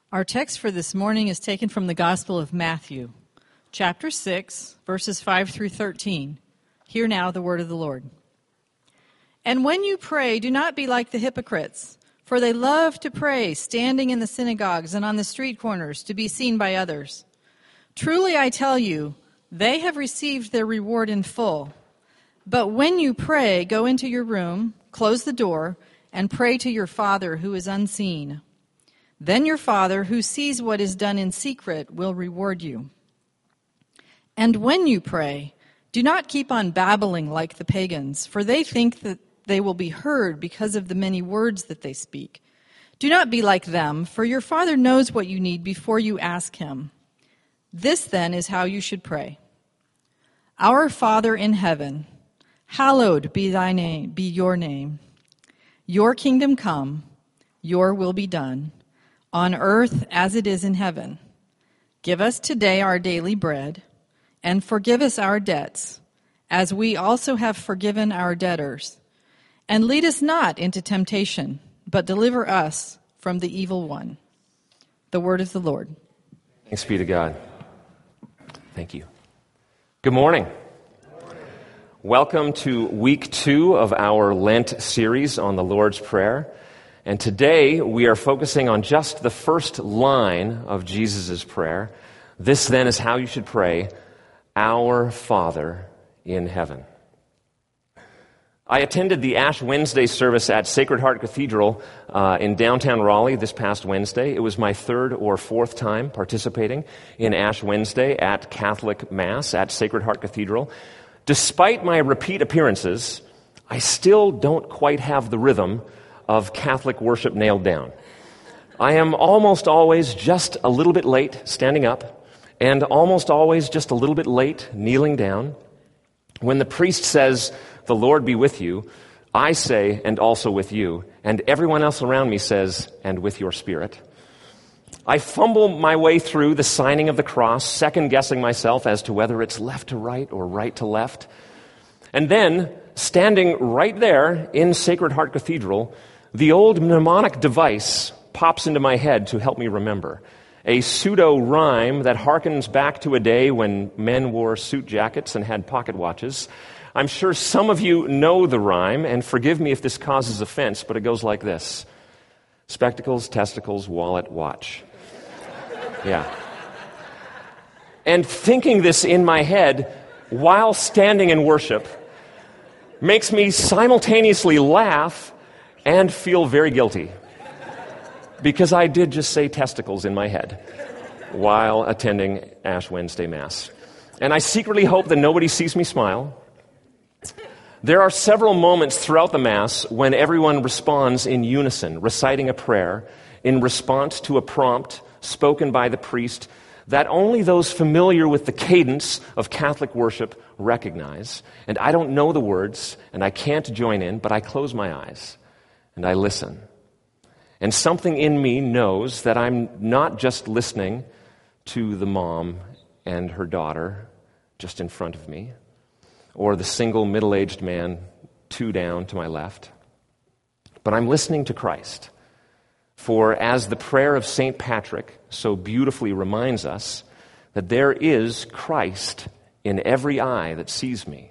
Our text for this morning is taken from the Gospel of Matthew, chapter 6, verses 5 through 13. Hear now the word of the Lord. And when you pray, do not be like the hypocrites, for they love to pray, standing in the synagogues and on the street corners, to be seen by others. Truly I tell you, they have received their reward in full. But when you pray, go into your room, close the door, and pray to your Father who is unseen. Then your Father, who sees what is done in secret, will reward you. And when you pray, do not keep on babbling like the pagans, for they think that they will be heard because of the many words that they speak. Do not be like them, for your Father knows what you need before you ask him. This, then, is how you should pray. Our Father in heaven, hallowed be thy name, be your name. Your kingdom come, your will be done, on earth as it is in heaven. Give us today our daily bread, and forgive us our debts, as we also have forgiven our debtors. And lead us not into temptation, but deliver us from the evil one. The word of the Lord. Thanks be to God. Thank you. Good morning. Welcome to week 2 of our Lent series on the Lord's Prayer. And today we are focusing on just the first line of Jesus' prayer. This then is how you should pray, Our Father in heaven. I attended the Ash Wednesday service at Sacred Heart Cathedral in downtown Raleigh this past Wednesday. It was my 3rd or 4th time participating in Ash Wednesday at Catholic Mass at Sacred Heart Cathedral. Despite my repeat appearances, I still don't quite have the rhythm of Catholic worship nailed down. I am almost always just a little bit late standing up, and almost always just a little bit late kneeling down. When the priest says, "The Lord be with you," I say, "and also with you," and everyone else around me says, "and with your spirit." I fumble my way through the signing of the cross, second-guessing myself as to whether it's left to right or right to left. And then, standing right there in Sacred Heart Cathedral, the old mnemonic device pops into my head to help me remember. A pseudo-rhyme that harkens back to a day when men wore suit jackets and had pocket watches. I'm sure some of you know the rhyme, and forgive me if this causes offense, but it goes like this. Spectacles, testicles, wallet, watch. Yeah. And thinking this in my head while standing in worship makes me simultaneously laugh and feel very guilty, because I did just say testicles in my head while attending Ash Wednesday Mass. And I secretly hope that nobody sees me smile. There are several moments throughout the Mass when everyone responds in unison, reciting a prayer in response to a prompt spoken by the priest that only those familiar with the cadence of Catholic worship recognize. And I don't know the words, and I can't join in, but I close my eyes and I listen. And something in me knows that I'm not just listening to the mom and her daughter just in front of me, or the single middle-aged man 2 down to my left, but I'm listening to Christ. For as the prayer of St. Patrick so beautifully reminds us, that there is Christ in every eye that sees me,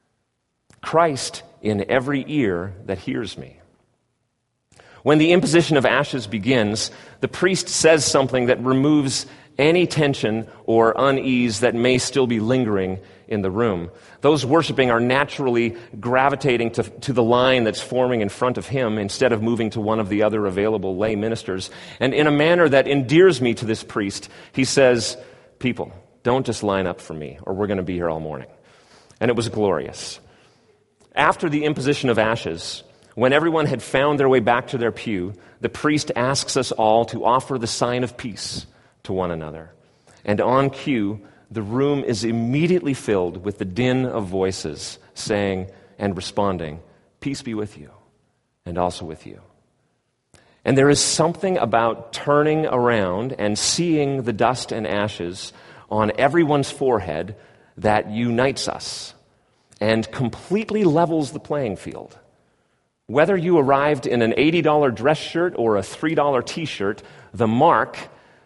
Christ in every ear that hears me. When the imposition of ashes begins, the priest says something that removes any tension or unease that may still be lingering in the room. Those worshiping are naturally gravitating to the line that's forming in front of him instead of moving to one of the other available lay ministers. And in a manner that endears me to this priest, he says, "People, don't just line up for me, or we're going to be here all morning." And it was glorious. After the imposition of ashes, when everyone had found their way back to their pew, the priest asks us all to offer the sign of peace to one another. And on cue, the room is immediately filled with the din of voices saying and responding, "Peace be with you, and also with you." And there is something about turning around and seeing the dust and ashes on everyone's forehead that unites us and completely levels the playing field. Whether you arrived in an $80 dress shirt or a $3 t-shirt, the mark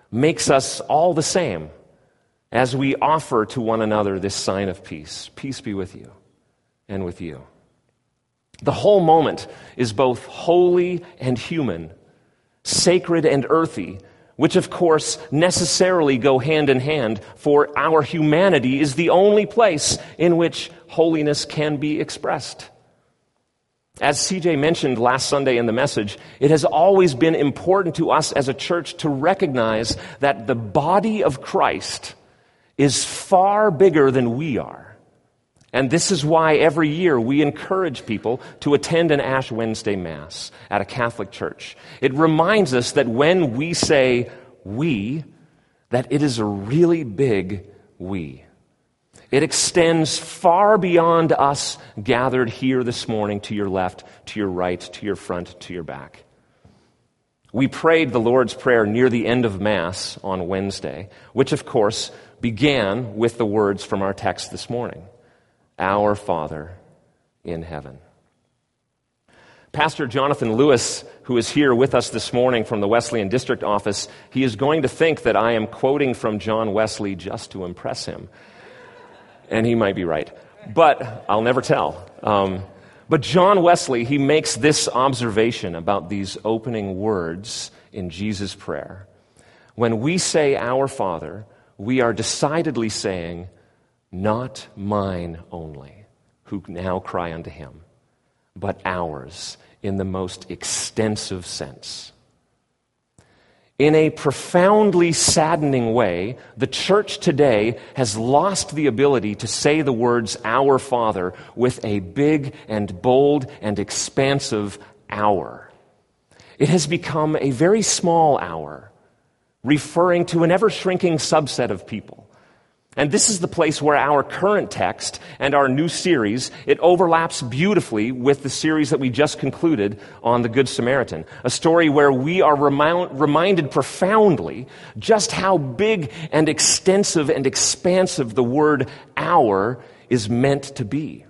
makes us all the same as we offer to one another this sign of peace. Peace be with you and with you. The whole moment is both holy and human, sacred and earthy, which of course necessarily go hand in hand, for our humanity is the only place in which holiness can be expressed. As CJ mentioned last Sunday in the message, it has always been important to us as a church to recognize that the body of Christ is far bigger than we are. And this is why every year we encourage people to attend an Ash Wednesday Mass at a Catholic church. It reminds us that when we say we, that it is a really big we. It extends far beyond us gathered here this morning, to your left, to your right, to your front, to your back. We prayed the Lord's Prayer near the end of Mass on Wednesday, which of course began with the words from our text this morning, Our Father in heaven. Pastor Jonathan Lewis, who is here with us this morning from the Wesleyan District Office, he is going to think that I am quoting from John Wesley just to impress him. And he might be right, but I'll never tell. But John Wesley, he makes this observation about these opening words in Jesus' prayer. When we say, Our Father, we are decidedly saying, not mine only, who now cry unto him, but ours in the most extensive sense. In a profoundly saddening way, the church today has lost the ability to say the words Our Father with a big and bold and expansive our. It has become a very small our, referring to an ever-shrinking subset of people. And this is the place where our current text and our new series, it overlaps beautifully with the series that we just concluded on the Good Samaritan, a story where we are reminded profoundly just how big and extensive and expansive the word our is meant to be.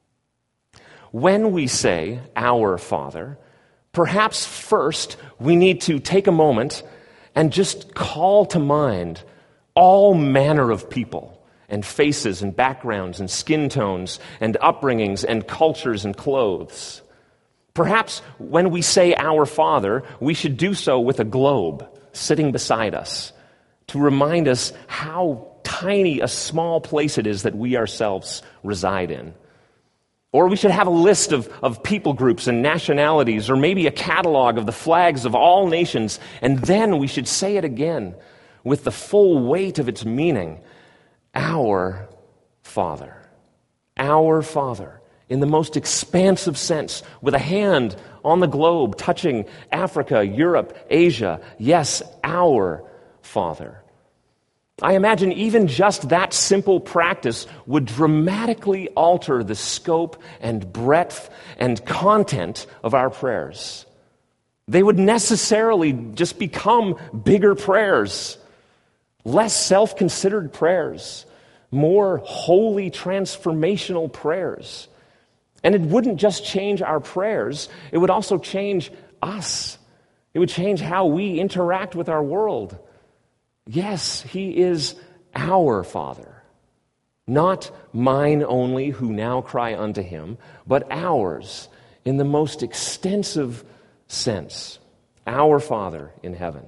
When we say Our Father, perhaps first we need to take a moment and just call to mind all manner of people and faces and backgrounds and skin tones and upbringings and cultures and clothes. Perhaps when we say Our Father, we should do so with a globe sitting beside us to remind us how tiny a small place it is that we ourselves reside in. Or we should have a list of people groups and nationalities, or maybe a catalog of the flags of all nations, and then we should say it again with the full weight of its meaning, Our Father. Our Father, in the most expansive sense, with a hand on the globe touching Africa, Europe, Asia. Yes, our Father. I imagine even just that simple practice would dramatically alter the scope and breadth and content of our prayers. They would necessarily just become bigger prayers, less self-considered prayers, more holy, transformational prayers. And it wouldn't just change our prayers, it would also change us. It would change how we interact with our world. Yes, He is our Father. Not mine only, who now cry unto Him, but ours in the most extensive sense. Our Father in heaven.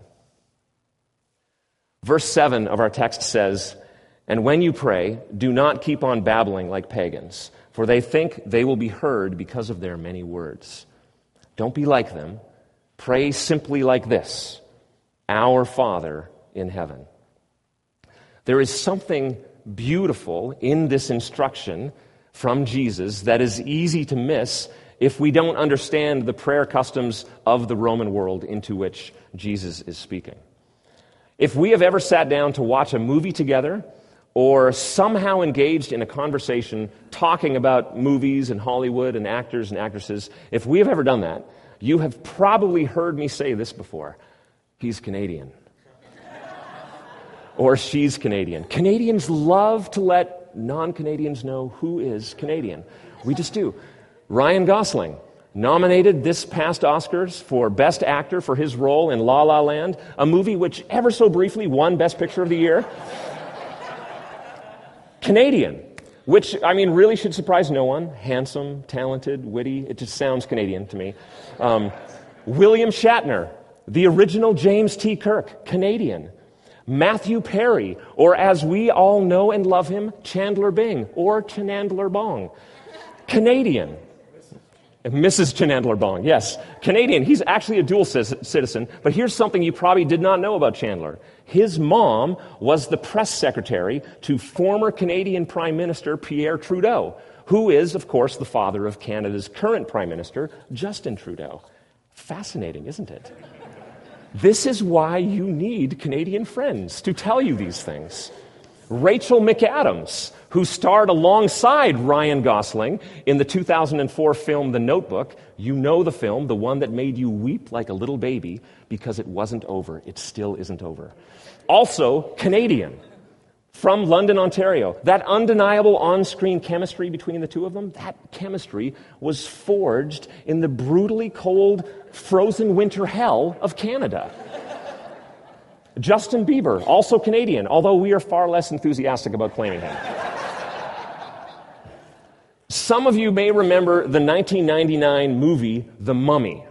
Verse 7 of our text says, "And when you pray, do not keep on babbling like pagans, for they think they will be heard because of their many words. Don't be like them. Pray simply like this, Our Father in heaven." There is something beautiful in this instruction from Jesus that is easy to miss if we don't understand the prayer customs of the Roman world into which Jesus is speaking. If we have ever sat down to watch a movie together or somehow engaged in a conversation talking about movies and Hollywood and actors and actresses, if we have ever done that, you have probably heard me say this before. He's Canadian. Or she's Canadian. Canadians love to let non-Canadians know who is Canadian. We just do. Ryan Gosling, nominated this past Oscars for Best Actor for his role in La La Land, a movie which ever so briefly won Best Picture of the Year. Canadian, which, really should surprise no one. Handsome, talented, witty. It just sounds Canadian to me. William Shatner, the original James T. Kirk, Canadian. Matthew Perry, or as we all know and love him, Chandler Bing, or Chenandler Bong, Canadian. Mrs. Chenandler Bong, yes, Canadian. He's actually a dual citizen, but here's something you probably did not know about Chandler. His mom was the press secretary to former Canadian Prime Minister Pierre Trudeau, who is, of course, the father of Canada's current Prime Minister, Justin Trudeau. Fascinating, isn't it? This is why you need Canadian friends to tell you these things. Rachel McAdams, who starred alongside Ryan Gosling in the 2004 film The Notebook. You know the film, the one that made you weep like a little baby because it wasn't over. It still isn't over. Also, Canadian, from London, Ontario. That undeniable on-screen chemistry between the two of them, that chemistry was forged in the brutally cold, frozen winter hell of Canada. Justin Bieber, also Canadian, although we are far less enthusiastic about claiming him. Some of you may remember the 1999 movie The Mummy.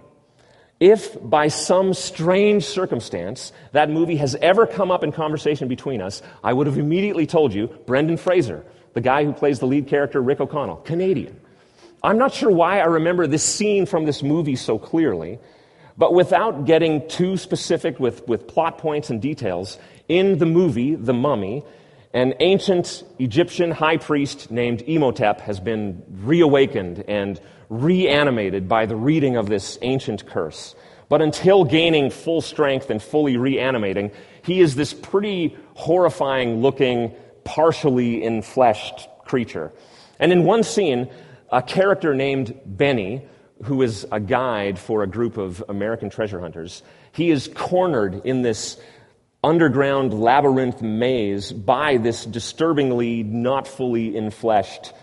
If by some strange circumstance that movie has ever come up in conversation between us, I would have immediately told you Brendan Fraser, the guy who plays the lead character Rick O'Connell, Canadian. I'm not sure why I remember this scene from this movie so clearly, but without getting too specific with plot points and details, in the movie The Mummy, an ancient Egyptian high priest named Imhotep has been reawakened and reanimated by the reading of this ancient curse. But until gaining full strength and fully reanimating, he is this pretty horrifying-looking, partially enfleshed creature. And in one scene, a character named Benny, who is a guide for a group of American treasure hunters, he is cornered in this underground labyrinth maze by this disturbingly not fully enfleshed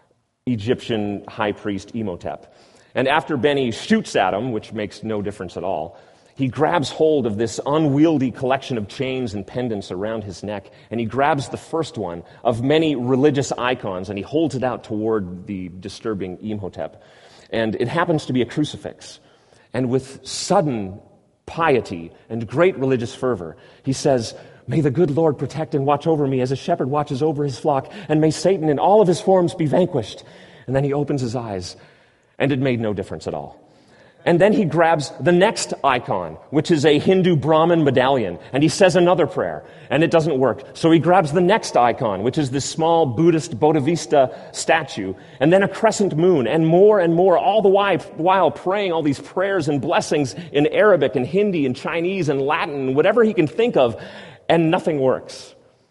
Egyptian high priest Imhotep. And after Benny shoots at him, which makes no difference at all, he grabs hold of this unwieldy collection of chains and pendants around his neck, and he grabs the first one of many religious icons, and he holds it out toward the disturbing Imhotep. And it happens to be a crucifix. And with sudden piety and great religious fervor, he says, "May the good Lord protect and watch over me as a shepherd watches over his flock, and may Satan in all of his forms be vanquished." And then he opens his eyes, and it made no difference at all. And then he grabs the next icon, which is a Hindu Brahmin medallion, and he says another prayer, and it doesn't work. So he grabs the next icon, which is this small Buddhist Bodhisattva statue, and then a crescent moon, and more, all the while praying all these prayers and blessings in Arabic and Hindi and Chinese and Latin, whatever he can think of, and nothing works.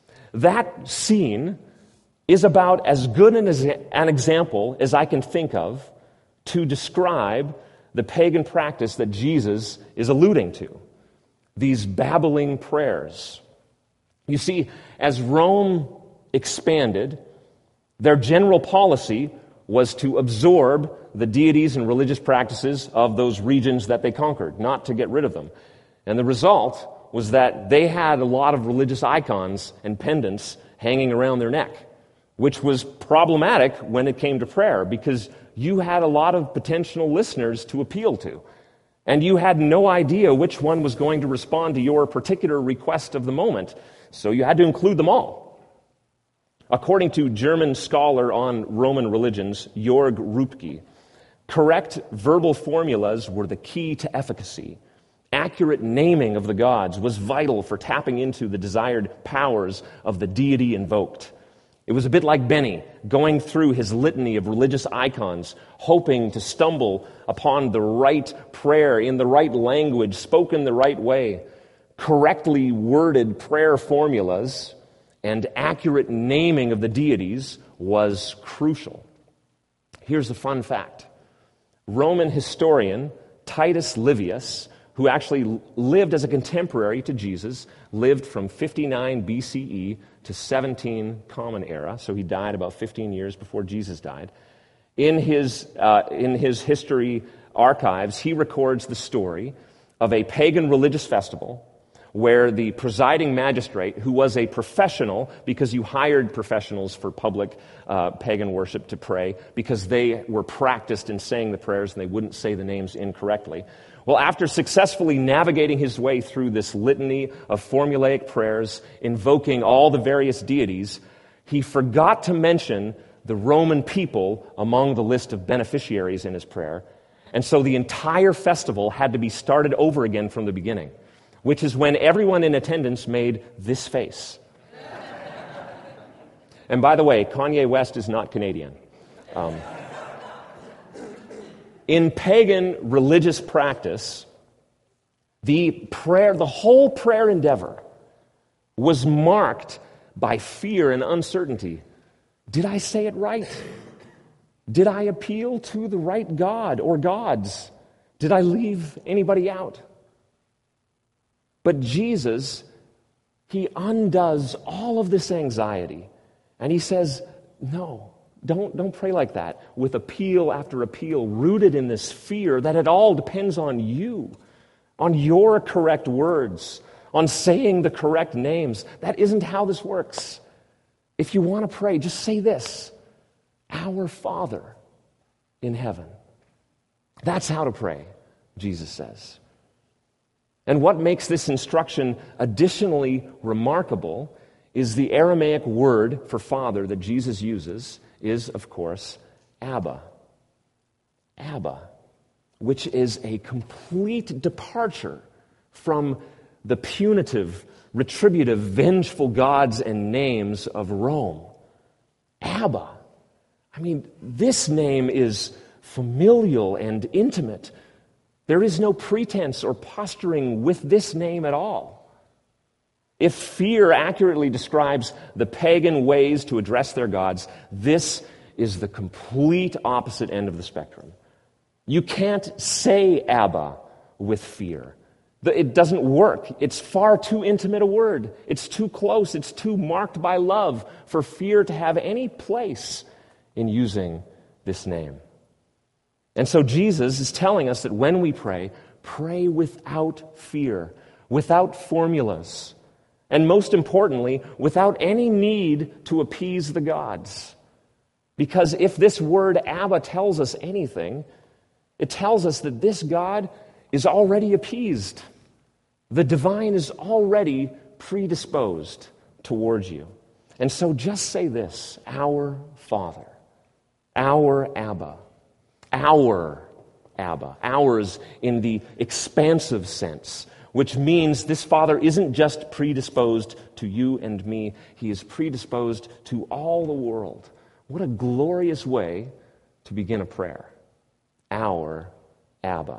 That scene is about as good an example as I can think of to describe the pagan practice that Jesus is alluding to, these babbling prayers. You see, as Rome expanded, their general policy was to absorb the deities and religious practices of those regions that they conquered, not to get rid of them. And the result was that they had a lot of religious icons and pendants hanging around their neck, which was problematic when it came to prayer, because you had a lot of potential listeners to appeal to, and you had no idea which one was going to respond to your particular request of the moment, so you had to include them all. According to German scholar on Roman religions, Jörg Rupke, correct verbal formulas were the key to efficacy. Accurate naming of the gods was vital for tapping into the desired powers of the deity invoked. It was a bit like Benny going through his litany of religious icons, hoping to stumble upon the right prayer in the right language, spoken the right way. Correctly worded prayer formulas and accurate naming of the deities was crucial. Here's a fun fact. Roman historian Titus Livius, who actually lived as a contemporary to Jesus, lived from 59 BCE to 17 Common Era, so he died about 15 years before Jesus died. In his history archives, he records the story of a pagan religious festival where the presiding magistrate, who was a professional, because you hired professionals for public pagan worship to pray, because they were practiced in saying the prayers and they wouldn't say the names incorrectly. Well, after successfully navigating his way through this litany of formulaic prayers, invoking all the various deities, he forgot to mention the Roman people among the list of beneficiaries in his prayer. And so the entire festival had to be started over again from the beginning, which is when everyone in attendance made this face. And by the way, Kanye West is not Canadian. In pagan religious practice, the whole prayer endeavor was marked by fear and uncertainty. Did I say it right? Did I appeal to the right God or gods? Did I leave anybody out? But Jesus, he undoes all of this anxiety, and he says, no, don't pray like that, with appeal after appeal, rooted in this fear that it all depends on you, on your correct words, on saying the correct names. That isn't how this works. If you want to pray, just say this: Our Father in heaven. That's how to pray, Jesus says. And what makes this instruction additionally remarkable is the Aramaic word for father that Jesus uses is, of course, Abba. Abba, which is a complete departure from the punitive, retributive, vengeful gods and names of Rome. Abba. I mean, this name is familial and intimate. There is no pretense or posturing with this name at all. If fear accurately describes the pagan ways to address their gods, this is the complete opposite end of the spectrum. You can't say Abba with fear. It doesn't work. It's far too intimate a word. It's too close. It's too marked by love for fear to have any place in using this name. And so Jesus is telling us that when we pray, pray without fear, without formulas, and most importantly, without any need to appease the gods. Because if this word Abba tells us anything, it tells us that this God is already appeased. The divine is already predisposed towards you. And so just say this: Our Father, our Abba. Our Abba, ours in the expansive sense, which means this Father isn't just predisposed to you and me, he is predisposed to all the world. What a glorious way to begin a prayer. Our Abba.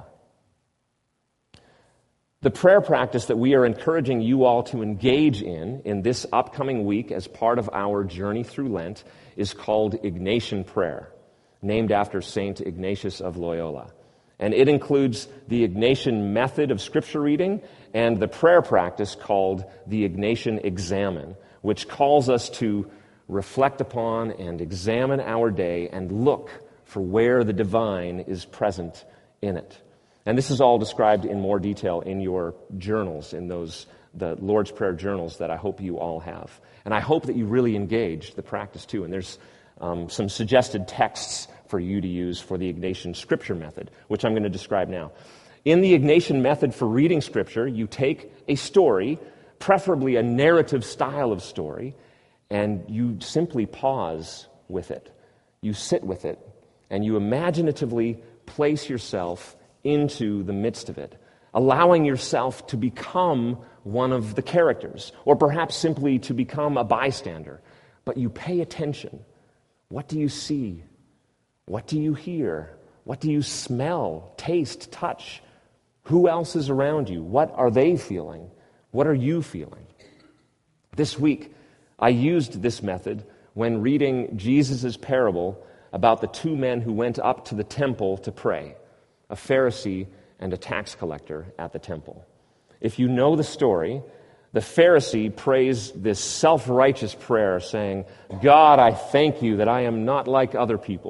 The prayer practice that we are encouraging you all to engage in this upcoming week as part of our journey through Lent is called Ignatian Prayer, named after Saint Ignatius of Loyola. And it includes the Ignatian method of scripture reading and the prayer practice called the Ignatian Examen, which calls us to reflect upon and examine our day and look for where the divine is present in it. And this is all described in more detail in your journals, in the Lord's Prayer journals that I hope you all have. And I hope that you really engage the practice too. And there's some suggested texts for you to use for the Ignatian scripture method, which I'm going to describe now. In the Ignatian method for reading scripture, you take a story, preferably a narrative style of story, and you simply pause with it. You sit with it, and you imaginatively place yourself into the midst of it, allowing yourself to become one of the characters, or perhaps simply to become a bystander. But you pay attention. What do you see? What do you hear? What do you smell, taste, touch? Who else is around you? What are they feeling? What are you feeling? This week, I used this method when reading Jesus' parable about the two men who went up to the temple to pray, a Pharisee and a tax collector at the temple. If you know the story, the Pharisee prays this self-righteous prayer saying, God, I thank you that I am not like other people,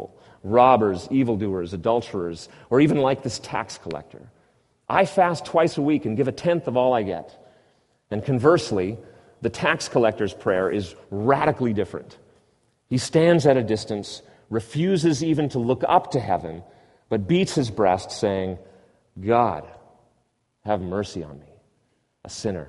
robbers, evildoers, adulterers, or even like this tax collector. I fast twice a week and give a tenth of all I get. And conversely, the tax collector's prayer is radically different. He stands at a distance, refuses even to look up to heaven, but beats his breast, saying, God, have mercy on me, a sinner.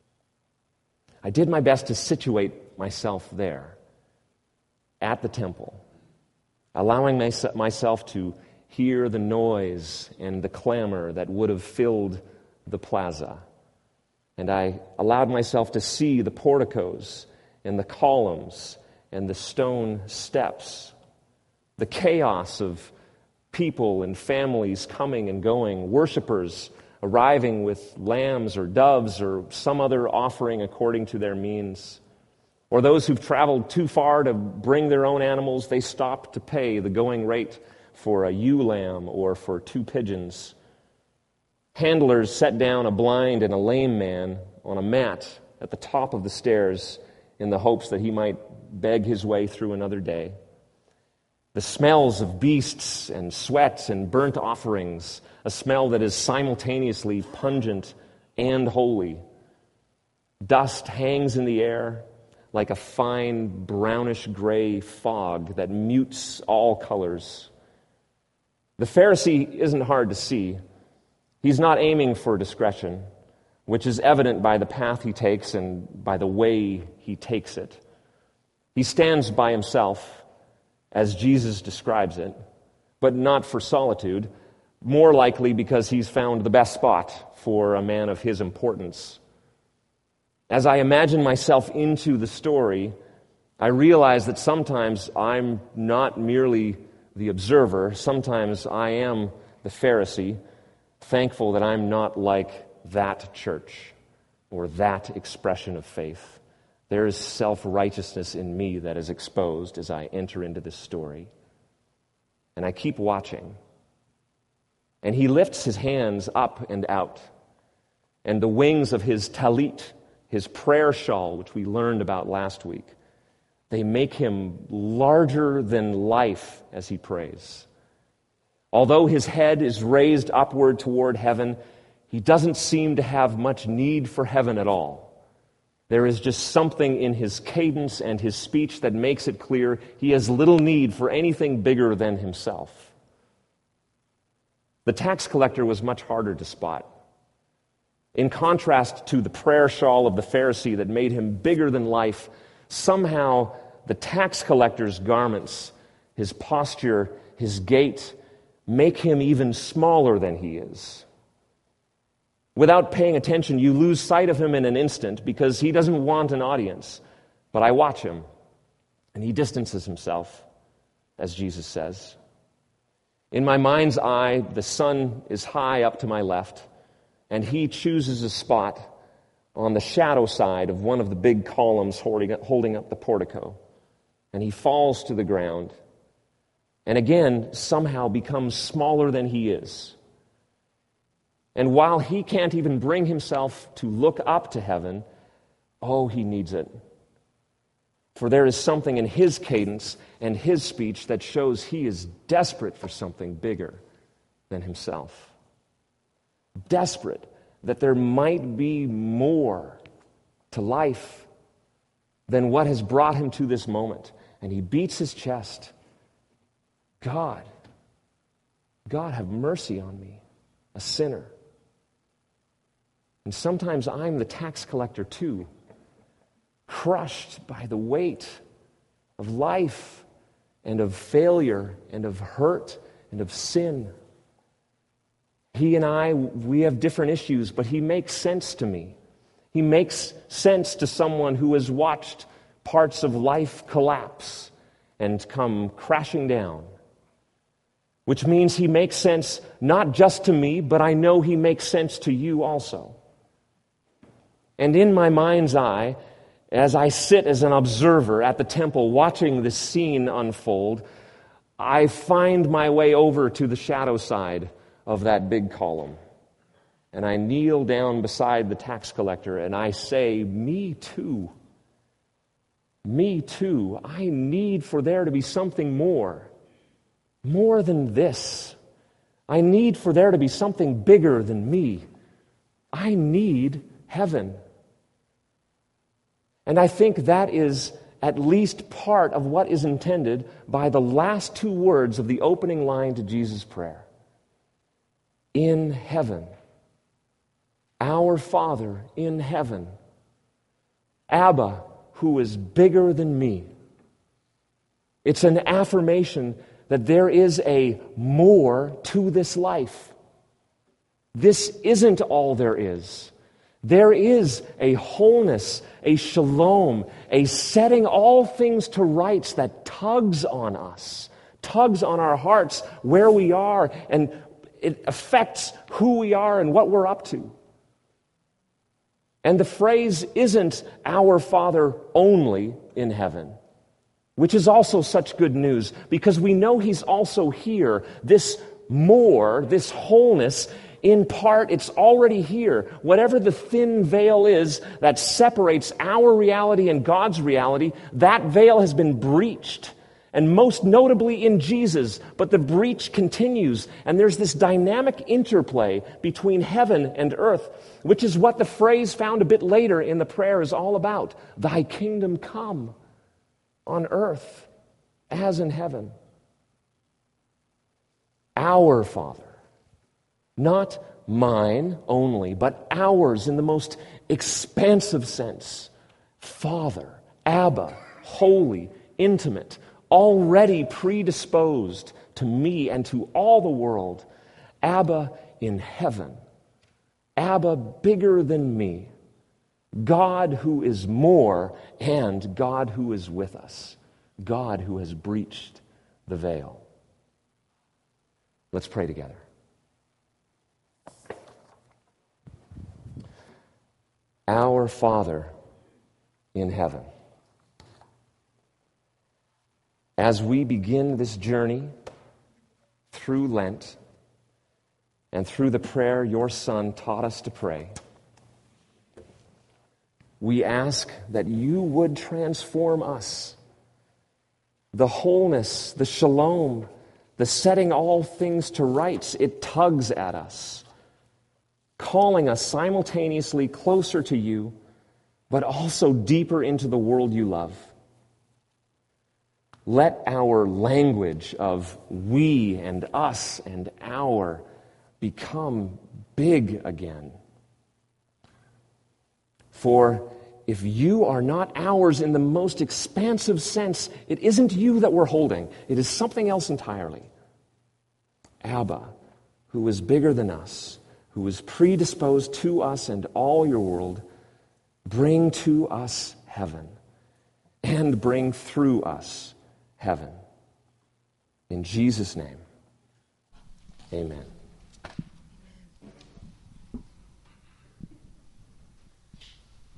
I did my best to situate myself there, at the temple, allowing myself to hear the noise and the clamor that would have filled the plaza. And I allowed myself to see the porticos and the columns and the stone steps, the chaos of people and families coming and going, worshipers arriving with lambs or doves or some other offering according to their means. Or those who've traveled too far to bring their own animals, they stop to pay the going rate for a ewe lamb or for 2 pigeons. Handlers set down a blind and a lame man on a mat at the top of the stairs in the hopes that he might beg his way through another day. The smells of beasts and sweat and burnt offerings, a smell that is simultaneously pungent and holy. Dust hangs in the air like a fine brownish-gray fog that mutes all colors. The Pharisee isn't hard to see. He's not aiming for discretion, which is evident by the path he takes and by the way he takes it. He stands by himself, as Jesus describes it, but not for solitude, more likely because he's found the best spot for a man of his importance. As I imagine myself into the story, I realize that sometimes I'm not merely the observer, sometimes I am the Pharisee, thankful that I'm not like that church or that expression of faith. There is self-righteousness in me that is exposed as I enter into this story. And I keep watching. And he lifts his hands up and out. And the wings of his talit, his prayer shawl, which we learned about last week, they make him larger than life as he prays. Although his head is raised upward toward heaven, he doesn't seem to have much need for heaven at all. There is just something in his cadence and his speech that makes it clear he has little need for anything bigger than himself. The tax collector was much harder to spot. In contrast to the prayer shawl of the Pharisee that made him bigger than life, somehow the tax collector's garments, his posture, his gait, make him even smaller than he is. Without paying attention, you lose sight of him in an instant because he doesn't want an audience. But I watch him, and he distances himself, as Jesus says. In my mind's eye, the sun is high up to my left, and he chooses a spot on the shadow side of one of the big columns holding up the portico. And he falls to the ground, and again, somehow becomes smaller than he is. And while he can't even bring himself to look up to heaven, oh, he needs it. For there is something in his cadence and his speech that shows he is desperate for something bigger than himself. Desperate that there might be more to life than what has brought him to this moment. And he beats his chest. God, have mercy on me, a sinner. And sometimes I'm the tax collector too, crushed by the weight of life and of failure and of hurt and of sin. He and I, we have different issues, but he makes sense to me. He makes sense to someone who has watched parts of life collapse and come crashing down. Which means he makes sense not just to me, but I know he makes sense to you also. And in my mind's eye, as I sit as an observer at the temple watching this scene unfold, I find my way over to the shadow side of that big column. And I kneel down beside the tax collector and I say, me too. Me too. I need for there to be something more. more than this. I need for there to be something bigger than me. I need heaven. And I think that is at least part of what is intended by the last two words of the opening line to Jesus' prayer. In heaven. Our Father in heaven. Abba, who is bigger than me. It's an affirmation that there is a more to this life. This isn't all there is. There is a wholeness, a shalom, a setting all things to rights that tugs on us, tugs on our hearts where we are, and it affects who we are and what we're up to. And the phrase isn't our Father only in heaven, which is also such good news because we know He's also here. This more, this wholeness, in part, it's already here. Whatever the thin veil is that separates our reality and God's reality, that veil has been breached. And most notably in Jesus, but the breach continues, and there's this dynamic interplay between heaven and earth, which is what the phrase found a bit later in the prayer is all about. Thy kingdom come on earth as in heaven. Our Father, not mine only, but ours in the most expansive sense. Father, Abba, holy, intimate, already predisposed to me and to all the world. Abba in heaven. Abba bigger than me. God who is more and God who is with us. God who has breached the veil. Let's pray together. Our Father in heaven. As we begin this journey through Lent and through the prayer your Son taught us to pray, we ask that you would transform us. The wholeness, the shalom, the setting all things to rights, it tugs at us, calling us simultaneously closer to you, but also deeper into the world you love. Let our language of we and us and our become big again. For if you are not ours in the most expansive sense, it isn't you that we're holding. It is something else entirely. Abba, who is bigger than us, who is predisposed to us and all your world, bring to us heaven and bring through us heaven. In Jesus' name, amen.